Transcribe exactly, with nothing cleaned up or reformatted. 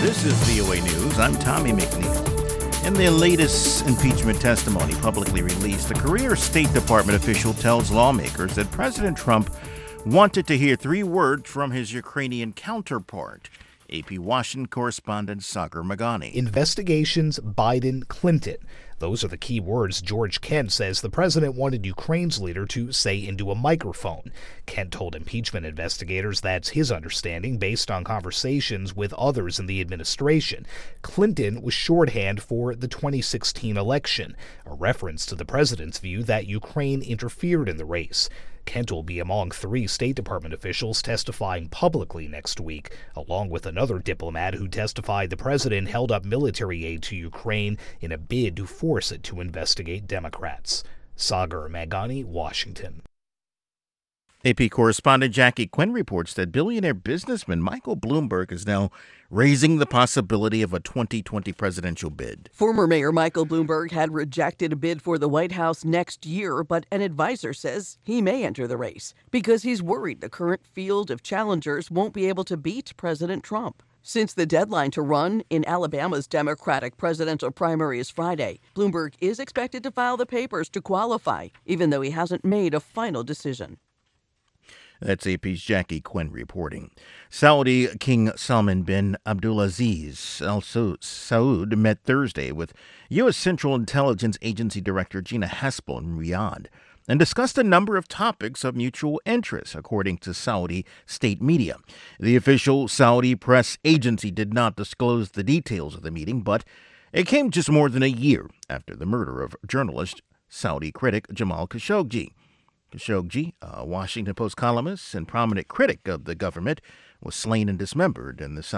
This is V O A News. I'm Tommy McNeil. In the latest impeachment testimony publicly released, a career State Department official tells lawmakers that President Trump wanted to hear three words from his Ukrainian counterpart. A P Washington correspondent Sagar Meghani. Investigations, Biden, Clinton. Those are the key words George Kent says the president wanted Ukraine's leader to say into a microphone. Kent told impeachment investigators that's his understanding based on conversations with others in the administration. Clinton was shorthand for the twenty sixteen election, a reference to the president's view that Ukraine interfered in the race. Kent will be among three State Department officials testifying publicly next week, along with another diplomat who testified the president held up military aid to Ukraine in a bid to force it to investigate Democrats. Sagar Meghani, Washington. A P correspondent Jackie Quinn reports that billionaire businessman Michael Bloomberg is now raising the possibility of a twenty twenty presidential bid. Former Mayor Michael Bloomberg had rejected a bid for the White House next year, but an advisor says he may enter the race because he's worried the current field of challengers won't be able to beat President Trump. Since the deadline to run in Alabama's Democratic presidential primary is Friday, Bloomberg is expected to file the papers to qualify, even though he hasn't made a final decision. That's A P's Jackie Quinn reporting. Saudi King Salman bin Abdulaziz Al Saud met Thursday with U S. Central Intelligence Agency Director Gina Haspel in Riyadh and discussed a number of topics of mutual interest, according to Saudi state media. The official Saudi press agency did not disclose the details of the meeting, but it came just more than a year after the murder of journalist, Saudi critic Jamal Khashoggi. Khashoggi, a Washington Post columnist and prominent critic of the government, was slain and dismembered in the